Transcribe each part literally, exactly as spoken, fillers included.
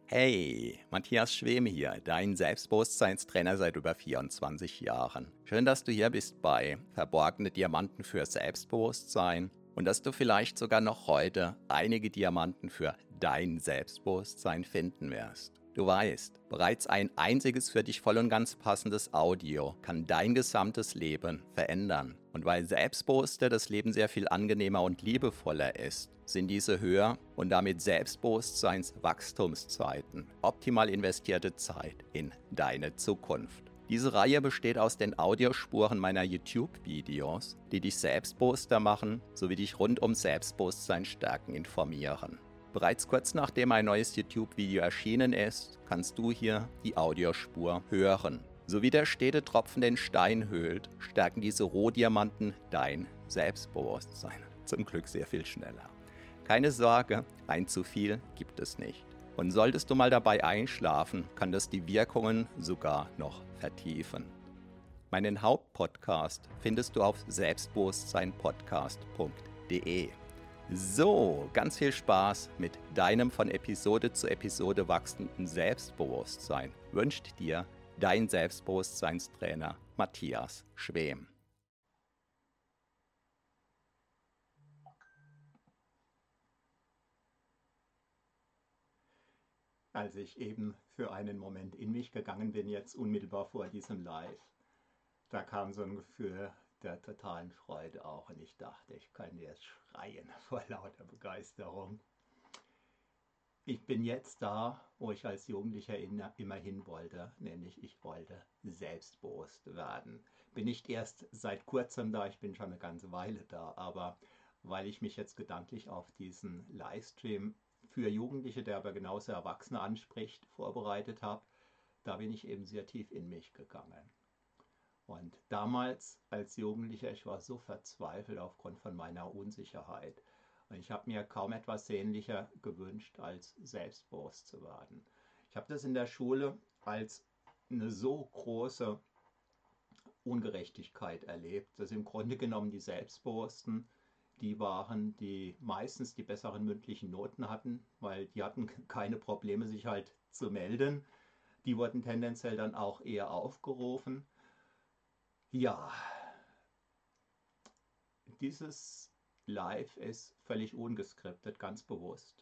Hey, Matthias Schwem hier, dein Selbstbewusstseinstrainer seit über vierundzwanzig Jahren. Schön, dass du hier bist bei Verborgene Diamanten für Selbstbewusstsein und dass du vielleicht sogar noch heute einige Diamanten für dein Selbstbewusstsein finden wirst. Du weißt, bereits ein einziges für dich voll und ganz passendes Audio kann dein gesamtes Leben verändern. Und weil Selbstbewusster das Leben sehr viel angenehmer und liebevoller ist, sind diese Höher- und damit Selbstbewusstseinswachstumszeiten optimal investierte Zeit in deine Zukunft. Diese Reihe besteht aus den Audiospuren meiner YouTube-Videos, die dich selbstbewusster machen, sowie dich rund um Selbstbewusstsein stärken informieren. Bereits kurz nachdem ein neues YouTube-Video erschienen ist, kannst du hier die Audiospur hören. So wie der stete Tropfen den Stein höhlt, stärken diese Rohdiamanten dein Selbstbewusstsein. Zum Glück sehr viel schneller. Keine Sorge, ein zu viel gibt es nicht. Und solltest du mal dabei einschlafen, kann das die Wirkungen sogar noch vertiefen. Meinen Hauptpodcast findest du auf selbstbewusstseinpodcast punkt de. So, ganz viel Spaß mit deinem von Episode zu Episode wachsenden Selbstbewusstsein wünscht dir dein Selbstbewusstseinstrainer Matthias Schwem. Als ich eben für einen Moment in mich gegangen bin, jetzt unmittelbar vor diesem Live, da kam so ein Gefühl der totalen Freude auch und ich dachte, ich könnte jetzt schreien vor lauter Begeisterung. Ich bin jetzt da, wo ich als Jugendlicher immer hin wollte, nämlich ich wollte selbstbewusst werden. Bin nicht erst seit kurzem da, ich bin schon eine ganze Weile da, aber weil ich mich jetzt gedanklich auf diesen Livestream für Jugendliche, der aber genauso Erwachsene anspricht, vorbereitet habe, da bin ich eben sehr tief in mich gegangen. Und damals als Jugendlicher, ich war so verzweifelt aufgrund von meiner Unsicherheit. Und ich habe mir kaum etwas sehnlicher gewünscht, als selbstbewusst zu werden. Ich habe das in der Schule als eine so große Ungerechtigkeit erlebt, dass im Grunde genommen die Selbstbewussten die waren, die meistens die besseren mündlichen Noten hatten, weil die hatten keine Probleme, sich halt zu melden. Die wurden tendenziell dann auch eher aufgerufen. Ja, dieses Live ist völlig ungeskriptet, ganz bewusst.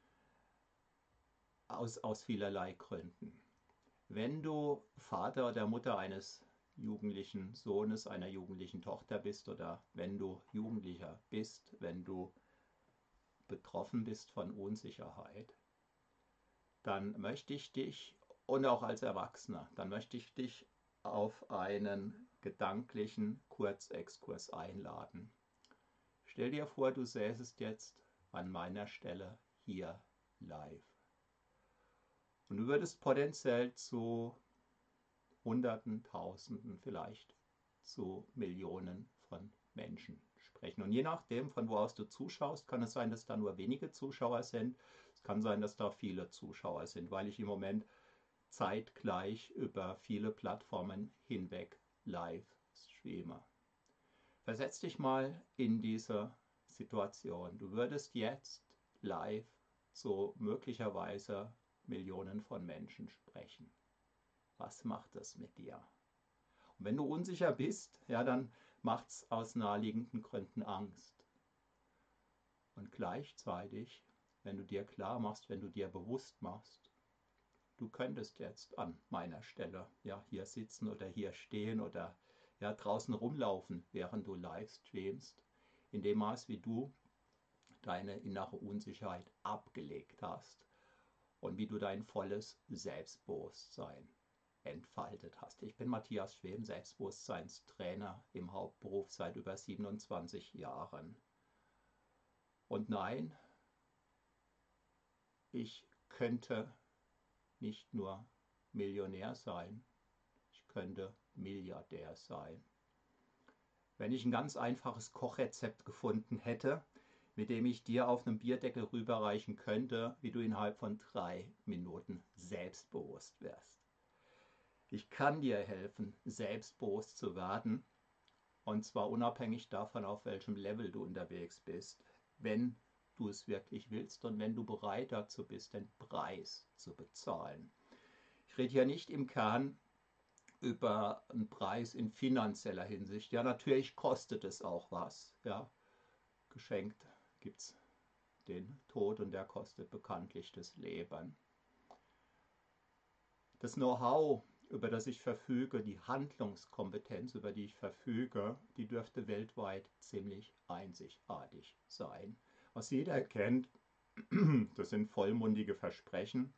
Aus, aus vielerlei Gründen. Wenn du Vater oder Mutter eines jugendlichen Sohnes, einer jugendlichen Tochter bist oder wenn du Jugendlicher bist, wenn du betroffen bist von Unsicherheit, dann möchte ich dich, und auch als Erwachsener, dann möchte ich dich auf einen gedanklichen Kurzexkurs einladen. Stell dir vor, du säßest jetzt an meiner Stelle hier live. Und du würdest potenziell zu Hunderten, Tausenden, vielleicht zu Millionen von Menschen sprechen. Und je nachdem, von wo aus du zuschaust, kann es sein, dass da nur wenige Zuschauer sind. Es kann sein, dass da viele Zuschauer sind, weil ich im Moment zeitgleich über viele Plattformen hinweg live streame. Versetz dich mal in diese Situation. Du würdest jetzt live zu möglicherweise Millionen von Menschen sprechen. Was macht das mit dir? Und wenn du unsicher bist, ja, dann macht es aus naheliegenden Gründen Angst. Und gleichzeitig, wenn du dir klar machst, wenn du dir bewusst machst, du könntest jetzt an meiner Stelle ja hier sitzen oder hier stehen oder ja draußen rumlaufen, während du live streamst, in dem Maß, wie du deine innere Unsicherheit abgelegt hast und wie du dein volles Selbstbewusstsein entfaltet hast. Ich bin Matthias Schwem, Selbstbewusstseinstrainer im Hauptberuf seit über siebenundzwanzig Jahren. Und nein, ich könnte nicht nur Millionär sein, ich könnte Milliardär sein. Wenn ich ein ganz einfaches Kochrezept gefunden hätte, mit dem ich dir auf einem Bierdeckel rüberreichen könnte, wie du innerhalb von drei Minuten selbstbewusst wärst. Ich kann dir helfen, selbstbewusst zu werden, und zwar unabhängig davon, auf welchem Level du unterwegs bist, wenn du es wirklich willst und wenn du bereit dazu bist, den Preis zu bezahlen. Ich rede hier nicht im Kern über einen Preis in finanzieller Hinsicht. Ja, natürlich kostet es auch was. Ja, geschenkt gibt es den Tod und der kostet bekanntlich das Leben. Das Know-how, über das ich verfüge, die Handlungskompetenz, über die ich verfüge, die dürfte weltweit ziemlich einzigartig sein. Was jeder kennt, das sind vollmundige Versprechen,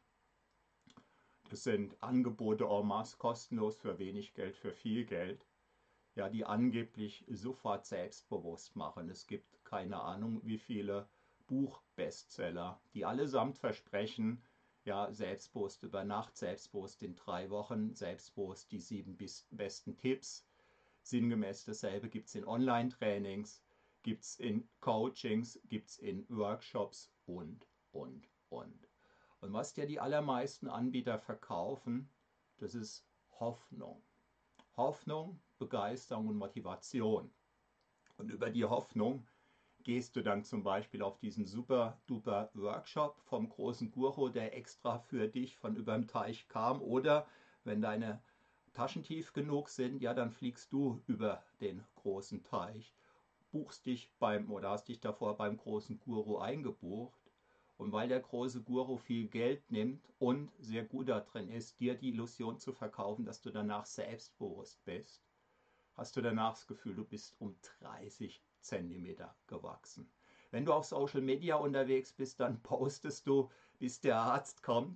das sind Angebote en masse, kostenlos für wenig Geld, für viel Geld, ja, die angeblich sofort selbstbewusst machen. Es gibt keine Ahnung, wie viele Buchbestseller, die allesamt versprechen, ja, selbstbewusst über Nacht, selbstbewusst in drei Wochen, selbstbewusst die sieben besten Tipps. Sinngemäß dasselbe gibt es in Online-Trainings, gibt es in Coachings, gibt es in Workshops und, und, und. Und was dir die allermeisten Anbieter verkaufen, das ist Hoffnung. Hoffnung, Begeisterung und Motivation. Und über die Hoffnung gehst du dann zum Beispiel auf diesen super duper Workshop vom großen Guru, der extra für dich von überm Teich kam. Oder wenn deine Taschen tief genug sind, ja, dann fliegst du über den großen Teich, buchst dich beim oder hast dich davor beim großen Guru eingebucht. Und weil der große Guru viel Geld nimmt und sehr gut darin ist, dir die Illusion zu verkaufen, dass du danach selbstbewusst bist, hast du danach das Gefühl, du bist um dreißig Zentimeter gewachsen. Wenn du auf Social Media unterwegs bist, dann postest du, bis der Arzt kommt.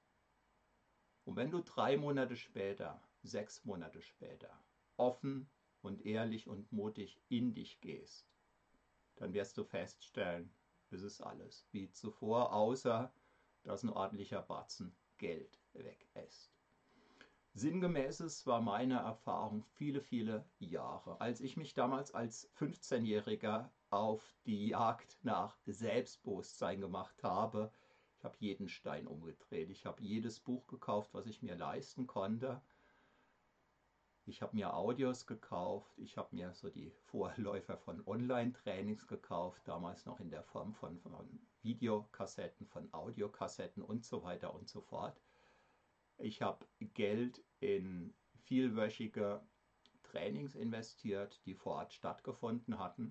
Und wenn du drei Monate später, sechs Monate später, offen und ehrlich und mutig in dich gehst, dann wirst du feststellen, es ist alles wie zuvor, außer dass ein ordentlicher Batzen Geld weg ist. Sinngemäßes war meine Erfahrung viele, viele Jahre. Als ich mich damals als fünfzehnjähriger auf die Jagd nach Selbstbewusstsein gemacht habe, ich habe jeden Stein umgedreht. Ich habe jedes Buch gekauft, was ich mir leisten konnte. Ich habe mir Audios gekauft. Ich habe mir so die Vorläufer von Online-Trainings gekauft, damals noch in der Form von, von Videokassetten, von Audiokassetten und so weiter und so fort. Ich habe Geld in vielwöchige Trainings investiert, die vor Ort stattgefunden hatten.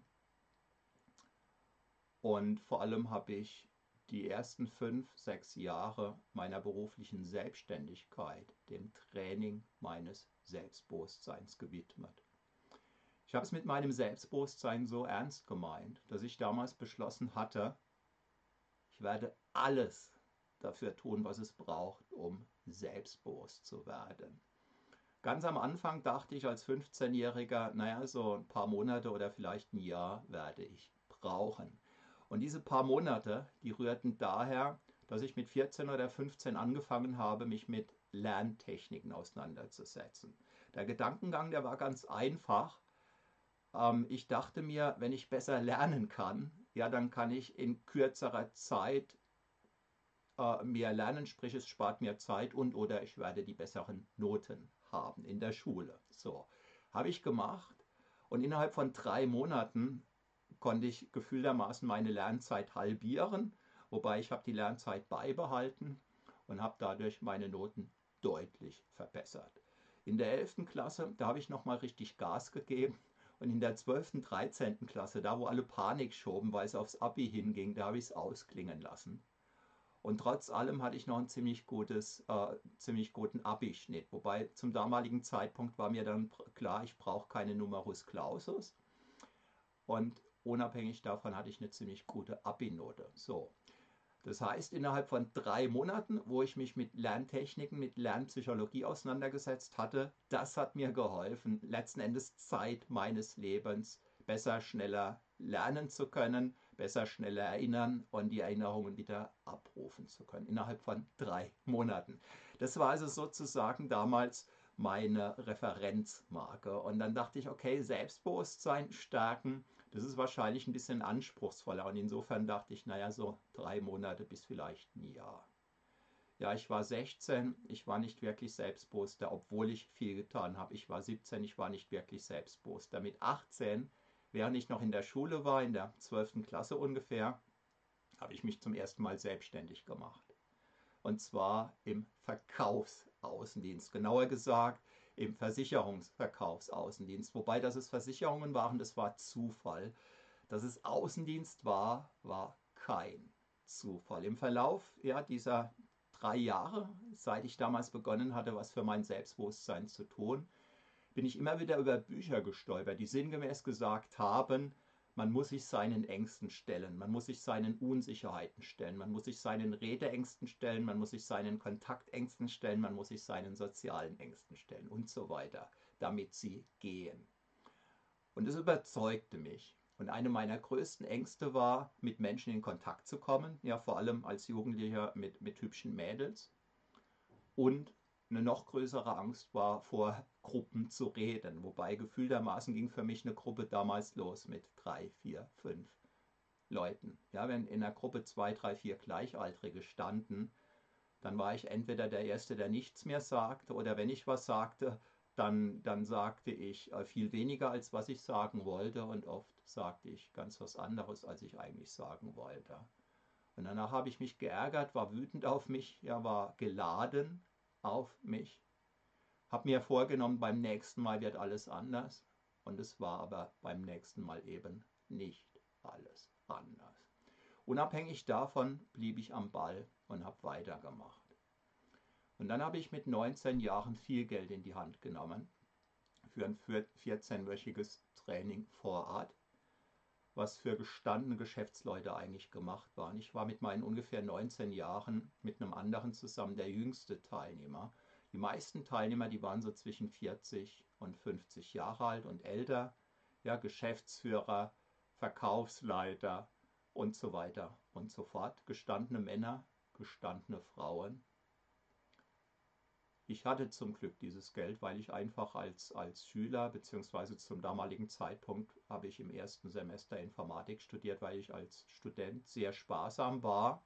Und vor allem habe ich die ersten fünf, sechs Jahre meiner beruflichen Selbstständigkeit dem Training meines Selbstbewusstseins gewidmet. Ich habe es mit meinem Selbstbewusstsein so ernst gemeint, dass ich damals beschlossen hatte, ich werde alles dafür tun, was es braucht, um selbstbewusst zu werden. Ganz am Anfang dachte ich als fünfzehnjähriger, naja, so ein paar Monate oder vielleicht ein Jahr werde ich brauchen. Und diese paar Monate, die rührten daher, dass ich mit vierzehn oder fünfzehn angefangen habe, mich mit Lerntechniken auseinanderzusetzen. Der Gedankengang, der war ganz einfach. Ähm, ich dachte mir, wenn ich besser lernen kann, ja, dann kann ich in kürzerer Zeit äh, mehr lernen, sprich es spart mir Zeit und oder ich werde die besseren Noten haben in der Schule. So, habe ich gemacht und innerhalb von drei Monaten konnte ich gefühltermaßen meine Lernzeit halbieren, wobei ich habe die Lernzeit beibehalten und habe dadurch meine Noten deutlich verbessert. In der elften Klasse, da habe ich nochmal richtig Gas gegeben und in der zwölften, dreizehnten Klasse, da wo alle Panik schoben, weil es aufs Abi hinging, da habe ich es ausklingen lassen. Und trotz allem hatte ich noch einen ziemlich, gutes, äh, ziemlich guten Abi-Schnitt. Wobei zum damaligen Zeitpunkt war mir dann klar, ich brauche keine Numerus Clausus. Und unabhängig davon hatte ich eine ziemlich gute Abi-Note. So. Das heißt, innerhalb von drei Monaten, wo ich mich mit Lerntechniken, mit Lernpsychologie auseinandergesetzt hatte, das hat mir geholfen, letzten Endes Zeit meines Lebens besser, schneller lernen zu können, besser, schneller erinnern und die Erinnerungen wieder abrufen zu können. Innerhalb von drei Monaten. Das war also sozusagen damals meine Referenzmarke. Und dann dachte ich, okay, Selbstbewusstsein stärken, das ist wahrscheinlich ein bisschen anspruchsvoller. Und insofern dachte ich, naja, so drei Monate bis vielleicht ein Jahr. Ja, ich war sechzehn, ich war nicht wirklich selbstbewusster, obwohl ich viel getan habe. Ich war siebzehn, ich war nicht wirklich selbstbewusster. Mit achtzehn, während ich noch in der Schule war, in der zwölften Klasse ungefähr, habe ich mich zum ersten Mal selbstständig gemacht. Und zwar im Verkaufsaußendienst, genauer gesagt im Versicherungsverkaufsaußendienst. Wobei, dass es Versicherungen waren, das war Zufall. Dass es Außendienst war, war kein Zufall. Im Verlauf ja, dieser drei Jahre, seit ich damals begonnen hatte, was für mein Selbstbewusstsein zu tun, bin ich immer wieder über Bücher gestolpert, die sinngemäß gesagt haben, man muss sich seinen Ängsten stellen, man muss sich seinen Unsicherheiten stellen, man muss sich seinen Redeängsten stellen, man muss sich seinen Kontaktängsten stellen, man muss sich seinen sozialen Ängsten stellen und so weiter, damit sie gehen. Und es überzeugte mich. Und eine meiner größten Ängste war, mit Menschen in Kontakt zu kommen, ja vor allem als Jugendlicher mit, mit hübschen Mädels. Und eine noch größere Angst war, vor Gruppen zu reden. Wobei gefühltermaßen ging für mich eine Gruppe damals los mit drei, vier, fünf Leuten. Ja, wenn in einer Gruppe zwei, drei, vier Gleichaltrige standen, dann war ich entweder der Erste, der nichts mehr sagte, oder wenn ich was sagte, dann, dann sagte ich viel weniger, als was ich sagen wollte, und oft sagte ich ganz was anderes, als ich eigentlich sagen wollte. Und danach habe ich mich geärgert, war wütend auf mich, ja, war geladen auf mich, habe mir vorgenommen, beim nächsten Mal wird alles anders, und es war aber beim nächsten Mal eben nicht alles anders. Unabhängig davon blieb ich am Ball und habe weitergemacht. Und dann habe ich mit neunzehn Jahren viel Geld in die Hand genommen für ein vierzehnwöchiges Training vor Ort, was für gestandene Geschäftsleute eigentlich gemacht war. Und ich war mit meinen ungefähr neunzehn Jahren mit einem anderen zusammen der jüngste Teilnehmer. Die meisten Teilnehmer, die waren so zwischen vierzig und fünfzig Jahre alt und älter, ja, Geschäftsführer, Verkaufsleiter und so weiter und so fort. Gestandene Männer, gestandene Frauen. Ich hatte zum Glück dieses Geld, weil ich einfach als, als Schüler, beziehungsweise zum damaligen Zeitpunkt habe ich im ersten Semester Informatik studiert, weil ich als Student sehr sparsam war,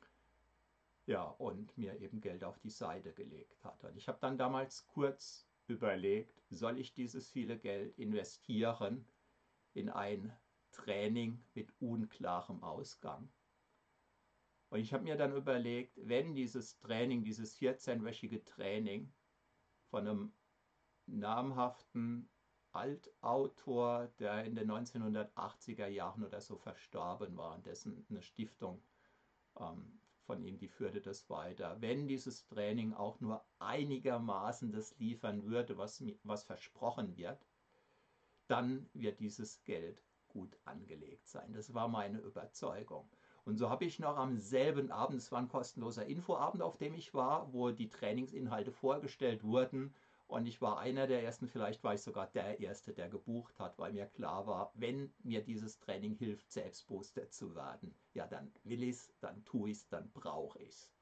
ja, und mir eben Geld auf die Seite gelegt hatte. Und ich habe dann damals kurz überlegt, soll ich dieses viele Geld investieren in ein Training mit unklarem Ausgang? Und ich habe mir dann überlegt, wenn dieses Training, dieses vierzehnwöchige Training von einem namhaften Altautor, der in den neunzehnhundertachtziger Jahren oder so verstorben war, dessen eine Stiftung ähm, von ihm, die führte das weiter. Wenn dieses Training auch nur einigermaßen das liefern würde, was, was versprochen wird, dann wird dieses Geld gut angelegt sein. Das war meine Überzeugung. Und so habe ich noch am selben Abend, es war ein kostenloser Infoabend, auf dem ich war, wo die Trainingsinhalte vorgestellt wurden. Und ich war einer der Ersten, vielleicht war ich sogar der Erste, der gebucht hat, weil mir klar war, wenn mir dieses Training hilft, selbstbewusster zu werden, ja, dann will ich es, dann tue ich es, dann brauche ich es.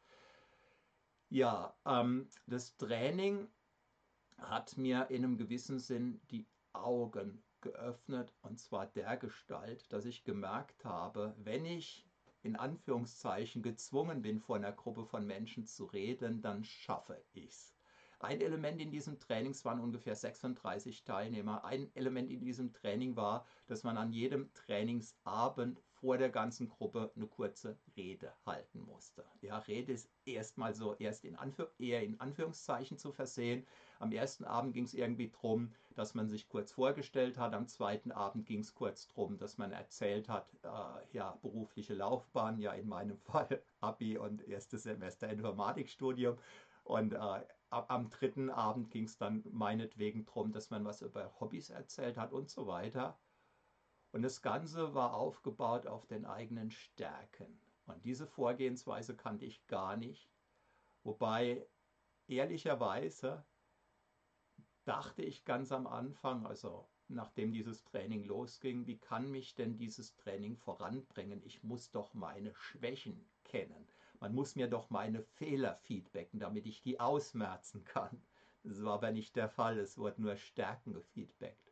Ja, ähm, das Training hat mir in einem gewissen Sinn die Augen geöffnet, und zwar dergestalt, dass ich gemerkt habe, wenn ich in Anführungszeichen gezwungen bin, vor einer Gruppe von Menschen zu reden, dann schaffe ich's. Ein Element in diesem Training, es waren ungefähr sechsunddreißig Teilnehmer, ein Element in diesem Training war, dass man an jedem Trainingsabend vor der ganzen Gruppe eine kurze Rede halten musste. Ja, Rede ist erstmal so erst in Anführ- eher in Anführungszeichen zu versehen. Am ersten Abend ging es irgendwie darum, dass man sich kurz vorgestellt hat. Am zweiten Abend ging es kurz darum, dass man erzählt hat, äh, ja, berufliche Laufbahn, ja in meinem Fall Abi und erstes Semester Informatikstudium. Und äh, am dritten Abend ging es dann meinetwegen darum, dass man was über Hobbys erzählt hat und so weiter. Und das Ganze war aufgebaut auf den eigenen Stärken. Und diese Vorgehensweise kannte ich gar nicht. Wobei ehrlicherweise dachte ich ganz am Anfang, also nachdem dieses Training losging, wie kann mich denn dieses Training voranbringen? Ich muss doch meine Schwächen kennen. Man muss mir doch meine Fehler feedbacken, damit ich die ausmerzen kann. Das war aber nicht der Fall, es wurden nur Stärken gefeedbackt.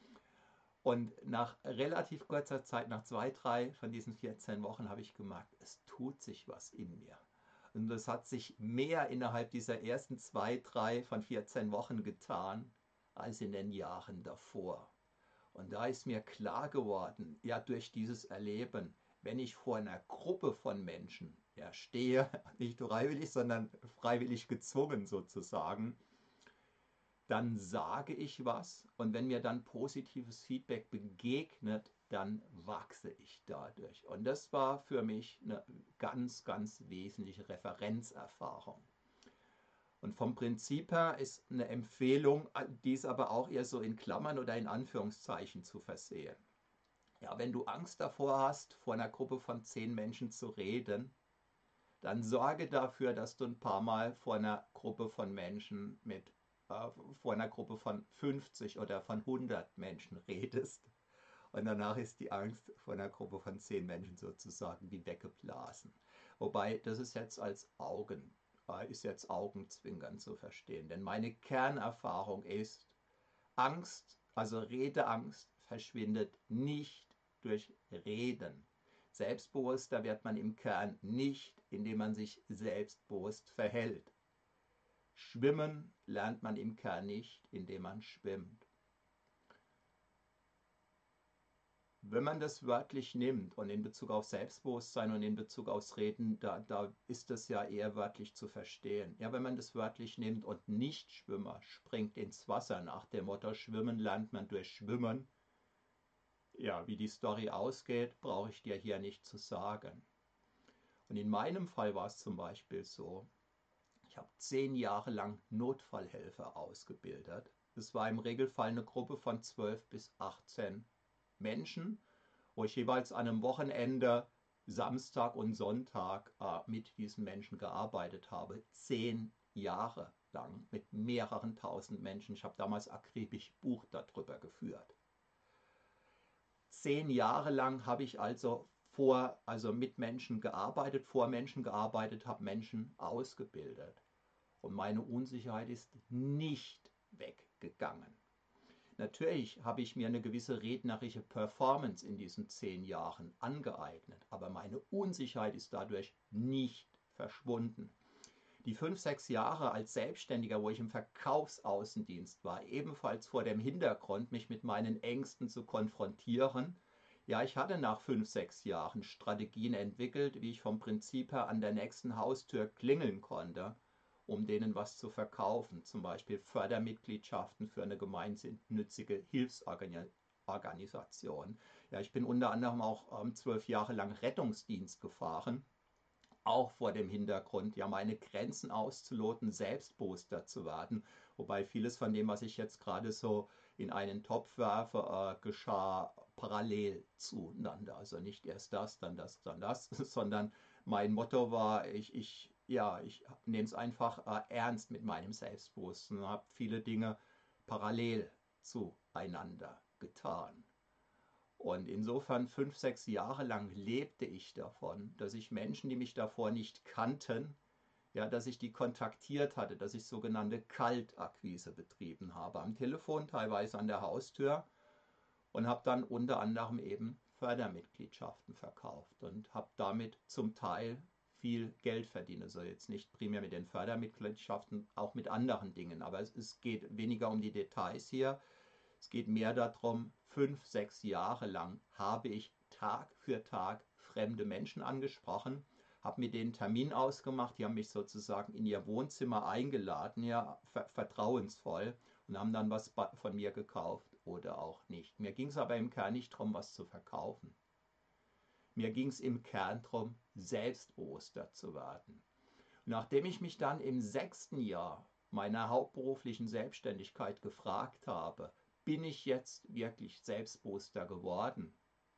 Und nach relativ kurzer Zeit, nach zwei, drei von diesen vierzehn Wochen, habe ich gemerkt, es tut sich was in mir. Und es hat sich mehr innerhalb dieser ersten zwei, drei von vierzehn Wochen getan, als in den Jahren davor. Und da ist mir klar geworden, ja, durch dieses Erleben, wenn ich vor einer Gruppe von Menschen ja, stehe, nicht freiwillig, sondern freiwillig gezwungen sozusagen, dann sage ich was und wenn mir dann positives Feedback begegnet, dann wachse ich dadurch. Und das war für mich eine ganz, ganz wesentliche Referenzerfahrung. Und vom Prinzip her ist eine Empfehlung, dies aber auch eher so in Klammern oder in Anführungszeichen zu versehen. Ja, wenn du Angst davor hast, vor einer Gruppe von zehn Menschen zu reden, dann sorge dafür, dass du ein paar Mal vor einer Gruppe von Menschen mit, äh, vor einer Gruppe von fünfzig oder von hundert Menschen redest. Und danach ist die Angst vor einer Gruppe von zehn Menschen sozusagen wie weggeblasen. Wobei, das ist jetzt als Augen, äh, ist jetzt Augenzwinkern zu verstehen. Denn meine Kernerfahrung ist, Angst, also Redeangst, verschwindet nicht durch Reden. Selbstbewusster wird man im Kern nicht, indem man sich selbstbewusst verhält. Schwimmen lernt man im Kern nicht, indem man schwimmt. Wenn man das wörtlich nimmt und in Bezug auf Selbstbewusstsein und in Bezug aufs Reden, da, da ist das ja eher wörtlich zu verstehen. Ja, wenn man das wörtlich nimmt und Nichtschwimmer springt ins Wasser nach dem Motto, Schwimmen lernt man durch Schwimmen, ja, wie die Story ausgeht, brauche ich dir hier nicht zu sagen. Und in meinem Fall war es zum Beispiel so, ich habe zehn Jahre lang Notfallhelfer ausgebildet. Es war im Regelfall eine Gruppe von zwölf bis achtzehn Menschen, wo ich jeweils an einem Wochenende, Samstag und Sonntag äh, mit diesen Menschen gearbeitet habe. Zehn Jahre lang mit mehreren tausend Menschen. Ich habe damals akribisch Buch darüber geführt. Zehn Jahre lang habe ich also vor, also mit Menschen gearbeitet, vor Menschen gearbeitet, habe Menschen ausgebildet. Und meine Unsicherheit ist nicht weggegangen. Natürlich habe ich mir eine gewisse rednerische Performance in diesen zehn Jahren angeeignet, aber meine Unsicherheit ist dadurch nicht verschwunden. Die fünf, sechs Jahre als Selbstständiger, wo ich im Verkaufsaußendienst war, ebenfalls vor dem Hintergrund, mich mit meinen Ängsten zu konfrontieren. Ja, ich hatte nach fünf, sechs Jahren Strategien entwickelt, wie ich vom Prinzip her an der nächsten Haustür klingeln konnte, um denen was zu verkaufen, zum Beispiel Fördermitgliedschaften für eine gemeinnützige Hilfsorganisation. Ja, ich bin unter anderem auch ähm, zwölf Jahre lang Rettungsdienst gefahren, auch vor dem Hintergrund, ja, meine Grenzen auszuloten, selbstbewusster zu werden, wobei vieles von dem, was ich jetzt gerade so in einen Topf werfe, äh, geschah parallel zueinander. Also nicht erst das, dann das, dann das, sondern mein Motto war, ich, ich ja, ich nehme es einfach äh, ernst mit meinem Selbstbewusstsein und habe viele Dinge parallel zueinander getan. Und insofern fünf, sechs Jahre lang lebte ich davon, dass ich Menschen, die mich davor nicht kannten, ja, dass ich die kontaktiert hatte, dass ich sogenannte Kaltakquise betrieben habe, am Telefon, teilweise an der Haustür und habe dann unter anderem eben Fördermitgliedschaften verkauft und habe damit zum Teil viel Geld verdient. Also jetzt nicht primär mit den Fördermitgliedschaften, auch mit anderen Dingen. Aber es, es geht weniger um die Details hier. Es geht mehr darum, fünf, sechs Jahre lang habe ich Tag für Tag fremde Menschen angesprochen, habe mit denen einen Termin ausgemacht, die haben mich sozusagen in ihr Wohnzimmer eingeladen, ja, ver vertrauensvoll und haben dann was von mir gekauft oder auch nicht. Mir ging es aber im Kern nicht darum, was zu verkaufen. Mir ging es im Kern darum, selbstbewusster zu werden. Und nachdem ich mich dann im sechsten Jahr meiner hauptberuflichen Selbstständigkeit gefragt habe, bin ich jetzt wirklich selbstbewusster geworden,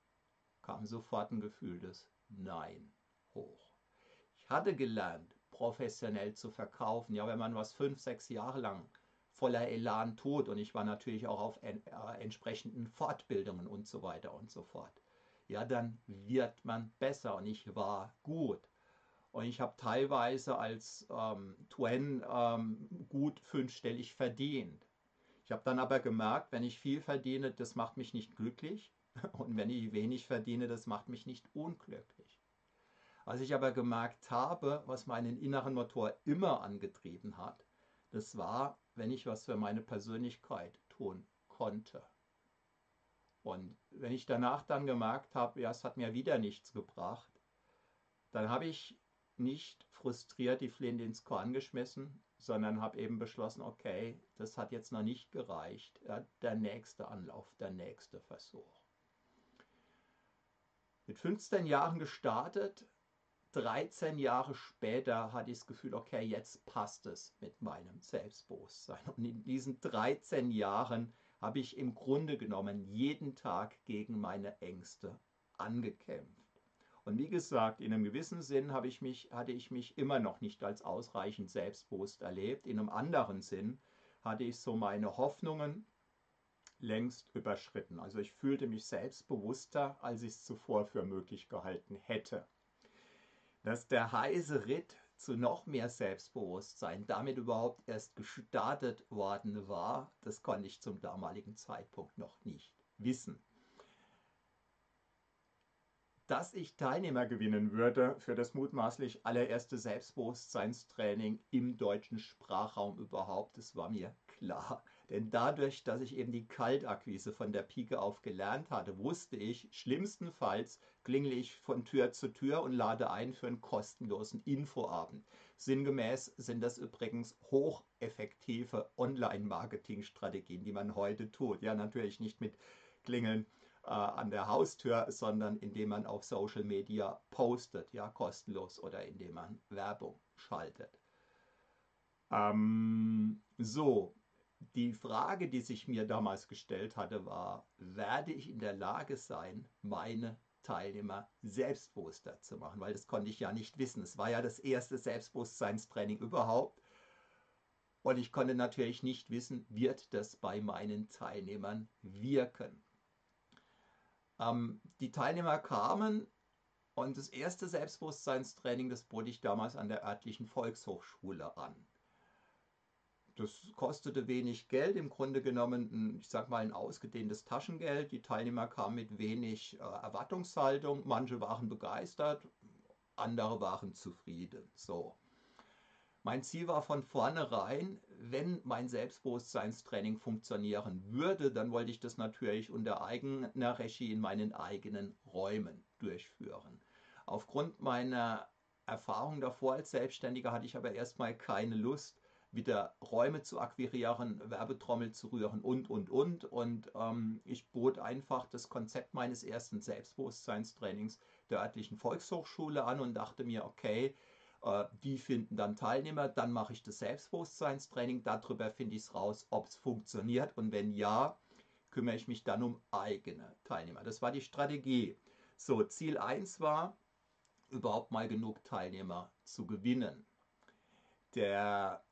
kam sofort ein Gefühl des Nein hoch. Ich hatte gelernt, professionell zu verkaufen. Ja, wenn man was fünf, sechs Jahre lang voller Elan tut und ich war natürlich auch auf en äh, entsprechenden Fortbildungen und so weiter und so fort, ja, dann wird man besser und ich war gut. Und ich habe teilweise als ähm, Tuen ähm, gut fünfstellig verdient. Ich habe dann aber gemerkt, wenn ich viel verdiene, das macht mich nicht glücklich. Und wenn ich wenig verdiene, das macht mich nicht unglücklich. Als ich aber gemerkt habe, was meinen inneren Motor immer angetrieben hat, das war, wenn ich was für meine Persönlichkeit tun konnte. Und wenn ich danach dann gemerkt habe, ja, es hat mir wieder nichts gebracht, dann habe ich nicht frustriert die Flinte ins Korn geschmissen, sondern habe eben beschlossen, okay, das hat jetzt noch nicht gereicht. Ja, der nächste Anlauf, der nächste Versuch. Mit fünfzehn Jahren gestartet, dreizehn Jahre später hatte ich das Gefühl, okay, jetzt passt es mit meinem Selbstbewusstsein. Und in diesen dreizehn Jahren habe ich im Grunde genommen jeden Tag gegen meine Ängste angekämpft. Und wie gesagt, in einem gewissen Sinn habe ich mich, hatte ich mich immer noch nicht als ausreichend selbstbewusst erlebt. In einem anderen Sinn hatte ich so meine Hoffnungen längst überschritten. Also ich fühlte mich selbstbewusster, als ich es zuvor für möglich gehalten hätte. Dass der heiße Ritt zu noch mehr Selbstbewusstsein damit überhaupt erst gestartet worden war, das konnte ich zum damaligen Zeitpunkt noch nicht wissen. Dass ich Teilnehmer gewinnen würde für das mutmaßlich allererste Selbstbewusstseinstraining im deutschen Sprachraum überhaupt, das war mir klar. Denn dadurch, dass ich eben die Kaltakquise von der Pike auf gelernt hatte, wusste ich, schlimmstenfalls klingele ich von Tür zu Tür und lade ein für einen kostenlosen Infoabend. Sinngemäß sind das übrigens hocheffektive Online-Marketing-Strategien, die man heute tut. Ja, natürlich nicht mit Klingeln an der Haustür, sondern indem man auf Social Media postet, ja, kostenlos, oder indem man Werbung schaltet. Ähm, so, die Frage, die sich mir damals gestellt hatte, war, werde ich in der Lage sein, meine Teilnehmer selbstbewusster zu machen? Weil das konnte ich ja nicht wissen. Es war ja das erste Selbstbewusstseinstraining überhaupt. Und ich konnte natürlich nicht wissen, wird das bei meinen Teilnehmern wirken? Ähm, die Teilnehmer kamen und das erste Selbstbewusstseinstraining, das bot ich damals an der örtlichen Volkshochschule an. Das kostete wenig Geld, im Grunde genommen, ein, ich sag mal, ein ausgedehntes Taschengeld. Die Teilnehmer kamen mit wenig äh, Erwartungshaltung. Manche waren begeistert, andere waren zufrieden. So. Mein Ziel war von vornherein, wenn mein Selbstbewusstseinstraining funktionieren würde, dann wollte ich das natürlich unter eigener Regie in meinen eigenen Räumen durchführen. Aufgrund meiner Erfahrung davor als Selbstständiger hatte ich aber erstmal keine Lust, wieder Räume zu akquirieren, Werbetrommel zu rühren und, und, und. Und ähm, ich bot einfach das Konzept meines ersten Selbstbewusstseinstrainings der örtlichen Volkshochschule an und dachte mir, okay, die finden dann Teilnehmer, dann mache ich das Selbstbewusstseinstraining, darüber finde ich es raus, ob es funktioniert, und wenn ja, kümmere ich mich dann um eigene Teilnehmer. Das war die Strategie. So, Ziel eins war, überhaupt mal genug Teilnehmer zu gewinnen. Der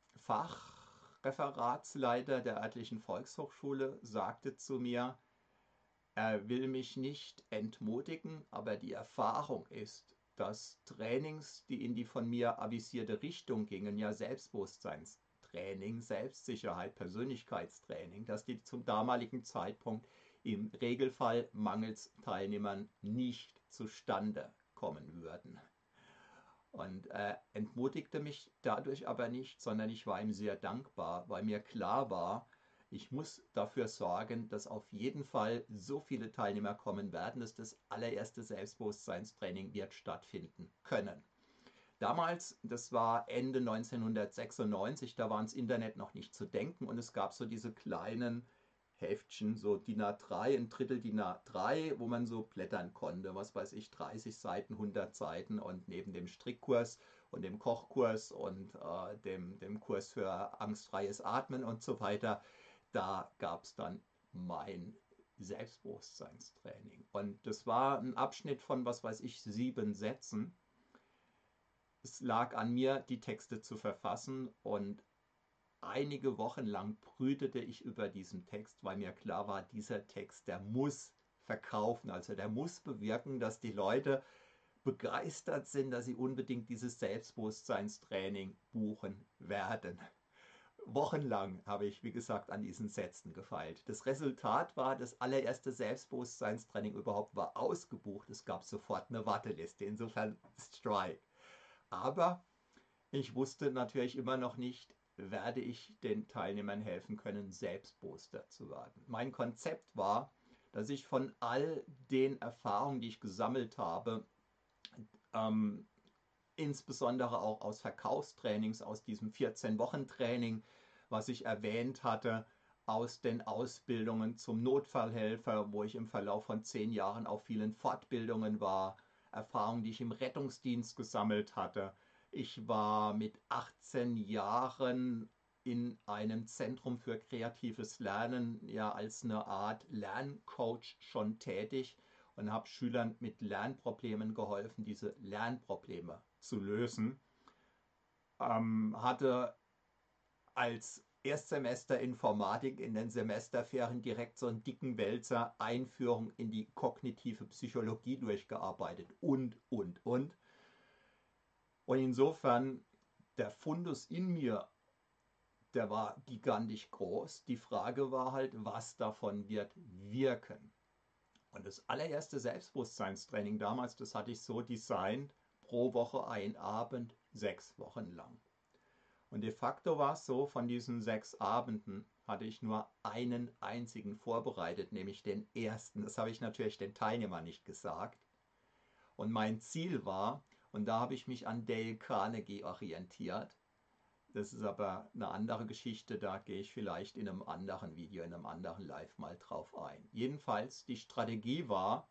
Fachreferatsleiter der örtlichen Volkshochschule sagte zu mir, er will mich nicht entmutigen, aber die Erfahrung ist, dass Trainings, die in die von mir avisierte Richtung gingen, ja Selbstbewusstseinstraining, Selbstsicherheit, Persönlichkeitstraining, dass die zum damaligen Zeitpunkt im Regelfall mangels Teilnehmern nicht zustande kommen würden. Und er entmutigte mich dadurch aber nicht, sondern ich war ihm sehr dankbar, weil mir klar war, ich muss dafür sorgen, dass auf jeden Fall so viele Teilnehmer kommen werden, dass das allererste Selbstbewusstseinstraining wird stattfinden können. Damals, das war Ende neunzehnhundertsechsundneunzig, da war ans Internet noch nicht zu denken und es gab so diese kleinen Heftchen, so D I N A drei, ein Drittel D I N A drei, wo man so blättern konnte, was weiß ich, dreißig Seiten, hundert Seiten, und neben dem Strickkurs und dem Kochkurs und äh, dem, dem Kurs für angstfreies Atmen und so weiter, da gab es dann mein Selbstbewusstseinstraining. Und das war ein Abschnitt von, was weiß ich, sieben Sätzen. Es lag an mir, die Texte zu verfassen, und einige Wochen lang brütete ich über diesen Text, weil mir klar war, dieser Text, der muss verkaufen, also der muss bewirken, dass die Leute begeistert sind, dass sie unbedingt dieses Selbstbewusstseinstraining buchen werden. Wochenlang habe ich, wie gesagt, an diesen Sätzen gefeilt. Das Resultat war, das allererste Selbstbewusstseinstraining überhaupt war ausgebucht. Es gab sofort eine Warteliste, insofern Strike. Aber ich wusste natürlich immer noch nicht, werde ich den Teilnehmern helfen können, selbstbewusster zu werden. Mein Konzept war, dass ich von all den Erfahrungen, die ich gesammelt habe, ähm, insbesondere auch aus Verkaufstrainings, aus diesem vierzehn-Wochen-Training, was ich erwähnt hatte, aus den Ausbildungen zum Notfallhelfer, wo ich im Verlauf von zehn Jahren auf vielen Fortbildungen war, Erfahrungen, die ich im Rettungsdienst gesammelt hatte. Ich war mit achtzehn Jahren in einem Zentrum für kreatives Lernen ja als eine Art Lerncoach schon tätig und habe Schülern mit Lernproblemen geholfen, diese Lernprobleme zu lösen. Ähm, hatte als Erstsemester Informatik in den Semesterferien direkt so einen dicken Wälzer Einführung in die kognitive Psychologie durchgearbeitet und, und, und. Und insofern, der Fundus in mir, der war gigantisch groß. Die Frage war halt, was davon wird wirken. Und das allererste Selbstbewusstseinstraining damals, das hatte ich so designt, pro Woche ein Abend, sechs Wochen lang. Und de facto war es so, von diesen sechs Abenden hatte ich nur einen einzigen vorbereitet, nämlich den ersten. Das habe ich natürlich den Teilnehmern nicht gesagt. Und mein Ziel war, und da habe ich mich an Dale Carnegie orientiert, das ist aber eine andere Geschichte, da gehe ich vielleicht in einem anderen Video, in einem anderen Live mal drauf ein. Jedenfalls, die Strategie war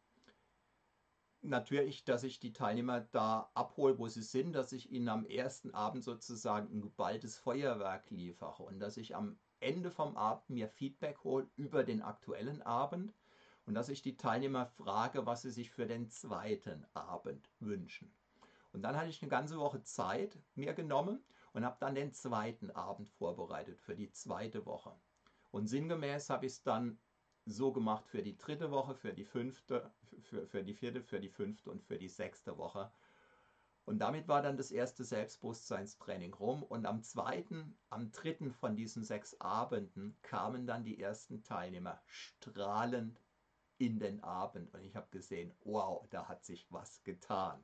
natürlich, dass ich die Teilnehmer da abhole, wo sie sind, dass ich ihnen am ersten Abend sozusagen ein geballtes Feuerwerk liefere und dass ich am Ende vom Abend mir Feedback hole über den aktuellen Abend und dass ich die Teilnehmer frage, was sie sich für den zweiten Abend wünschen. Und dann hatte ich eine ganze Woche Zeit mir genommen und habe dann den zweiten Abend vorbereitet für die zweite Woche. Und sinngemäß habe ich es dann so gemacht für die dritte Woche, für die fünfte, für, für die vierte, für die fünfte und für die sechste Woche. Und damit war dann das erste Selbstbewusstseinstraining rum. Und am zweiten, am dritten von diesen sechs Abenden kamen dann die ersten Teilnehmer strahlend in den Abend. Und ich habe gesehen, wow, da hat sich was getan.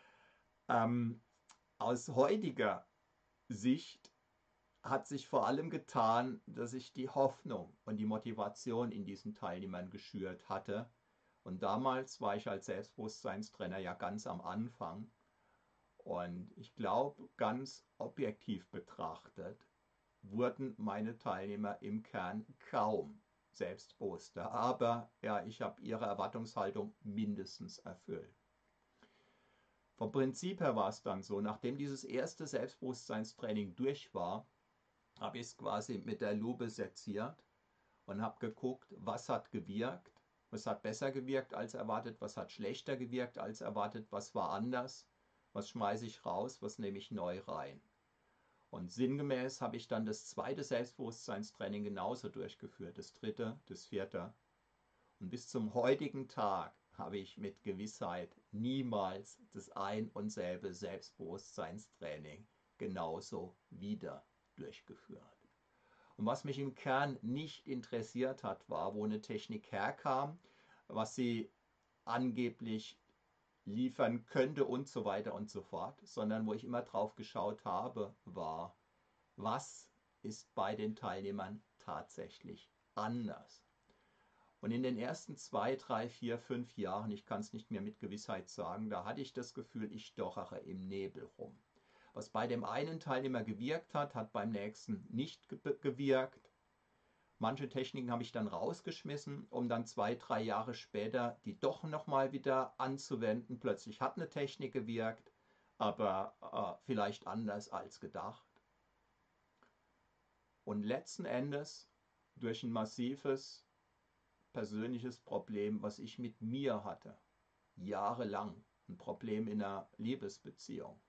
Ähm, aus heutiger Sicht hat sich vor allem getan, dass ich die Hoffnung und die Motivation in diesen Teilnehmern geschürt hatte. Und damals war ich als Selbstbewusstseinstrainer ja ganz am Anfang. Und ich glaube, ganz objektiv betrachtet, wurden meine Teilnehmer im Kern kaum selbstbewusster. Aber ja, ich habe ihre Erwartungshaltung mindestens erfüllt. Vom Prinzip her war es dann so, nachdem dieses erste Selbstbewusstseinstraining durch war, habe ich es quasi mit der Lupe seziert und habe geguckt, was hat gewirkt, was hat besser gewirkt als erwartet, was hat schlechter gewirkt als erwartet, was war anders, was schmeiße ich raus, was nehme ich neu rein. Und sinngemäß habe ich dann das zweite Selbstbewusstseinstraining genauso durchgeführt, das dritte, das vierte. Und bis zum heutigen Tag habe ich mit Gewissheit niemals das ein und selbe Selbstbewusstseinstraining genauso wieder durchgeführt. Und was mich im Kern nicht interessiert hat, war, wo eine Technik herkam, was sie angeblich liefern könnte und so weiter und so fort, sondern wo ich immer drauf geschaut habe, war, was ist bei den Teilnehmern tatsächlich anders. Und in den ersten zwei, drei, vier, fünf Jahren, ich kann es nicht mehr mit Gewissheit sagen, da hatte ich das Gefühl, ich stochere im Nebel rum. Was bei dem einen Teilnehmer gewirkt hat, hat beim nächsten nicht gewirkt. Manche Techniken habe ich dann rausgeschmissen, um dann zwei, drei Jahre später die doch nochmal wieder anzuwenden. Plötzlich hat eine Technik gewirkt, aber äh, vielleicht anders als gedacht. Und letzten Endes durch ein massives persönliches Problem, was ich mit mir hatte, jahrelang, ein Problem in einer Liebesbeziehung,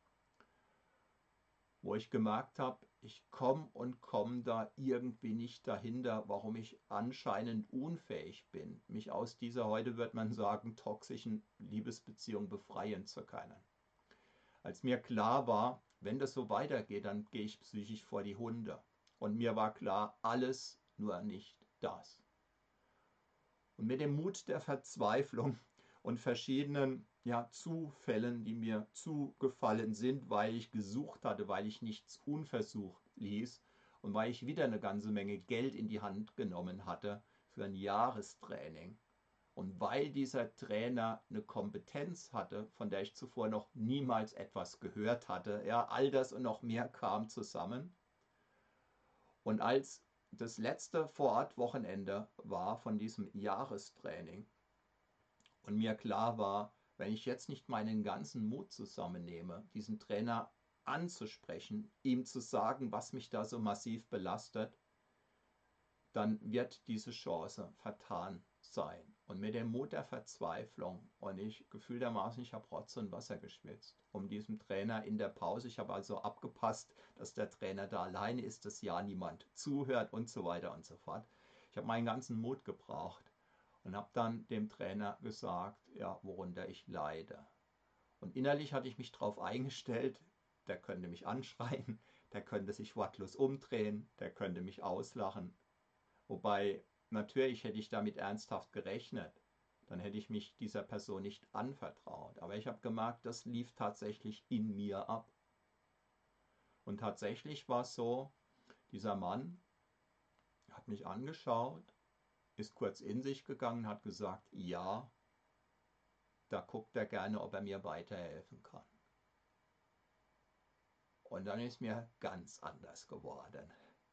wo ich gemerkt habe, ich komme und komme da irgendwie nicht dahinter, warum ich anscheinend unfähig bin, mich aus dieser, heute wird man sagen, toxischen Liebesbeziehung befreien zu können. Als mir klar war, wenn das so weitergeht, dann gehe ich psychisch vor die Hunde. Und mir war klar, alles nur nicht das. Und mit dem Mut der Verzweiflung und verschiedenen ja, Zufällen, die mir zugefallen sind, weil ich gesucht hatte, weil ich nichts unversucht ließ und weil ich wieder eine ganze Menge Geld in die Hand genommen hatte für ein Jahrestraining, Und weil dieser Trainer eine Kompetenz hatte, von der ich zuvor noch niemals etwas gehört hatte, ja, all das und noch mehr kam zusammen. Und als das letzte Vorortwochenende war von diesem Jahrestraining und mir klar war, wenn ich jetzt nicht meinen ganzen Mut zusammennehme, diesen Trainer anzusprechen, ihm zu sagen, was mich da so massiv belastet, dann wird diese Chance vertan sein. Und mit dem Mut der Verzweiflung und ich gefühltermaßen, ich habe Rotz und Wasser geschwitzt, um diesem Trainer in der Pause, ich habe also abgepasst, dass der Trainer da alleine ist, dass ja niemand zuhört und so weiter und so fort. Ich habe meinen ganzen Mut gebraucht und habe dann dem Trainer gesagt, ja, worunter ich leide. Und innerlich hatte ich mich darauf eingestellt, der könnte mich anschreien, der könnte sich wortlos umdrehen, der könnte mich auslachen. Wobei, natürlich hätte ich damit ernsthaft gerechnet. Dann hätte ich mich dieser Person nicht anvertraut. Aber ich habe gemerkt, das lief tatsächlich in mir ab. Und tatsächlich war es so, dieser Mann hat mich angeschaut, ist kurz in sich gegangen, hat gesagt, ja, da guckt er gerne, ob er mir weiterhelfen kann. Und dann ist mir ganz anders geworden.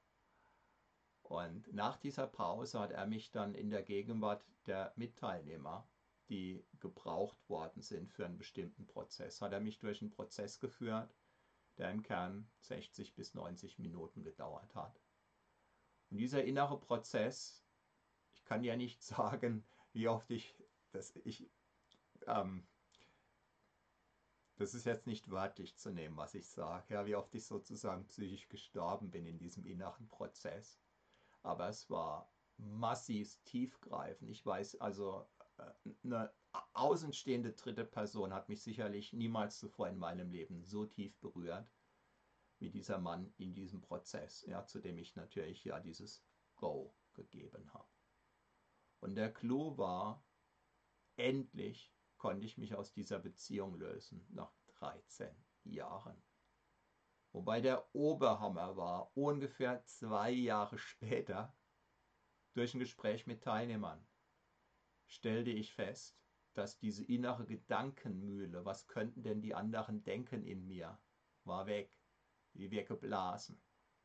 Und nach dieser Pause hat er mich dann in der Gegenwart der Mitteilnehmer, die gebraucht worden sind für einen bestimmten Prozess, hat er mich durch einen Prozess geführt, der im Kern sechzig bis neunzig Minuten gedauert hat. Und dieser innere Prozess, ich kann ja nicht sagen, wie oft ich, das, ich, ähm, das ist jetzt nicht wörtlich zu nehmen, was ich sage, ja, wie oft ich sozusagen psychisch gestorben bin in diesem inneren Prozess. Aber es war massiv tiefgreifend. Ich weiß, also eine außenstehende dritte Person hat mich sicherlich niemals zuvor in meinem Leben so tief berührt, wie dieser Mann in diesem Prozess, ja, zu dem ich natürlich ja dieses Go gegeben habe. Und der Clou war, endlich konnte ich mich aus dieser Beziehung lösen, nach dreizehn Jahren. Wobei der Oberhammer war, ungefähr zwei Jahre später, durch ein Gespräch mit Teilnehmern, stellte ich fest, dass diese innere Gedankenmühle, was könnten denn die anderen denken in mir, war weg, wie weggeblasen.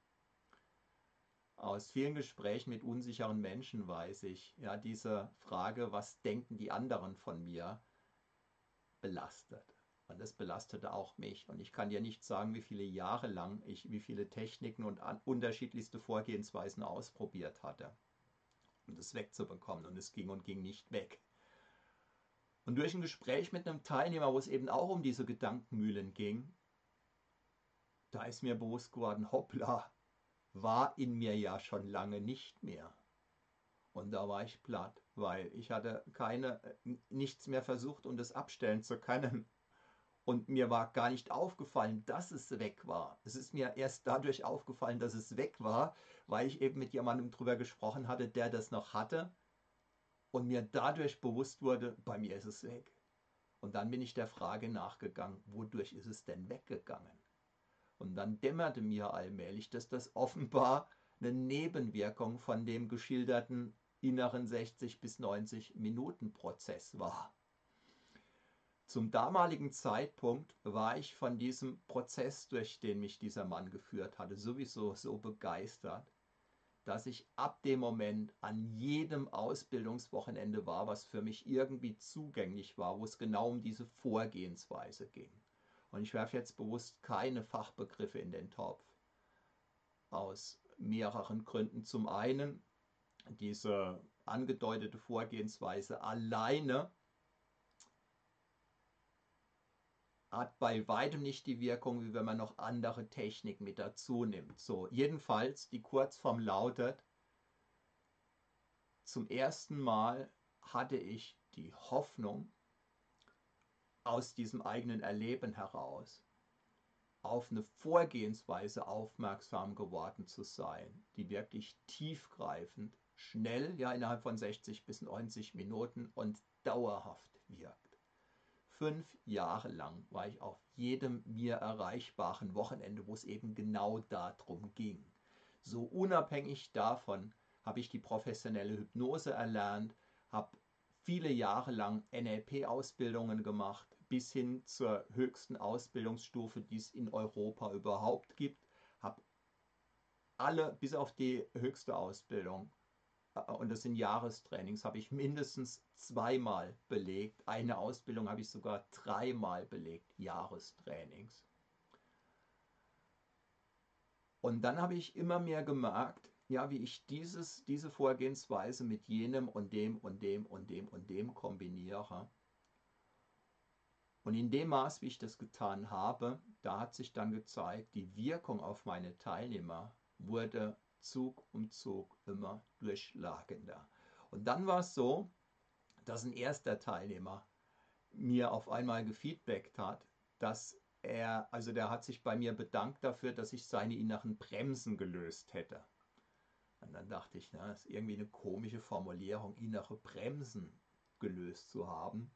Aus vielen Gesprächen mit unsicheren Menschen weiß ich, ja, diese Frage, was denken die anderen von mir, belastet. Und das belastete auch mich. Und ich kann dir nicht sagen, wie viele Jahre lang ich wie viele Techniken und unterschiedlichste Vorgehensweisen ausprobiert hatte, um das wegzubekommen. Und es ging und ging nicht weg. Und durch ein Gespräch mit einem Teilnehmer, wo es eben auch um diese Gedankenmühlen ging, da ist mir bewusst geworden, hoppla, war in mir ja schon lange nicht mehr. Und da war ich platt, weil ich hatte keine, nichts mehr versucht, um das abstellen zu können. Und mir war gar nicht aufgefallen, dass es weg war. Es ist mir erst dadurch aufgefallen, dass es weg war, weil ich eben mit jemandem drüber gesprochen hatte, der das noch hatte. Und mir dadurch bewusst wurde, bei mir ist es weg. Und dann bin ich der Frage nachgegangen, wodurch ist es denn weggegangen? Und dann dämmerte mir allmählich, dass das offenbar eine Nebenwirkung von dem geschilderten inneren sechzig bis neunzig Minuten Prozess war. Zum damaligen Zeitpunkt war ich von diesem Prozess, durch den mich dieser Mann geführt hatte, sowieso so begeistert, dass ich ab dem Moment an jedem Ausbildungswochenende war, was für mich irgendwie zugänglich war, wo es genau um diese Vorgehensweise ging. Und ich werfe jetzt bewusst keine Fachbegriffe in den Topf. Aus mehreren Gründen. Zum einen, diese angedeutete Vorgehensweise alleine hat bei weitem nicht die Wirkung, wie wenn man noch andere Technik mit dazu nimmt. So, jedenfalls, die Kurzform lautet, zum ersten Mal hatte ich die Hoffnung, aus diesem eigenen Erleben heraus auf eine Vorgehensweise aufmerksam geworden zu sein, die wirklich tiefgreifend, schnell, ja innerhalb von sechzig bis neunzig Minuten und dauerhaft wirkt. Fünf Jahre lang war ich auf jedem mir erreichbaren Wochenende, wo es eben genau darum ging. So unabhängig davon habe ich die professionelle Hypnose erlernt, habe viele Jahre lang N L P-Ausbildungen gemacht, bis hin zur höchsten Ausbildungsstufe, die es in Europa überhaupt gibt. Habe alle, bis auf die höchste Ausbildung, und das sind Jahrestrainings, habe ich mindestens zweimal belegt. Eine Ausbildung habe ich sogar dreimal belegt, Jahrestrainings. Und dann habe ich immer mehr gemerkt, ja, wie ich dieses, diese Vorgehensweise mit jenem und dem und dem und dem und dem kombiniere. Und in dem Maß, wie ich das getan habe, da hat sich dann gezeigt, die Wirkung auf meine Teilnehmer wurde Zug um Zug immer durchschlagender. Und dann war es so, dass ein erster Teilnehmer mir auf einmal gefeedbackt hat, dass er, also der hat sich bei mir bedankt dafür, dass ich seine inneren Bremsen gelöst hätte. Und dann dachte ich, na, das ist irgendwie eine komische Formulierung, innere Bremsen gelöst zu haben.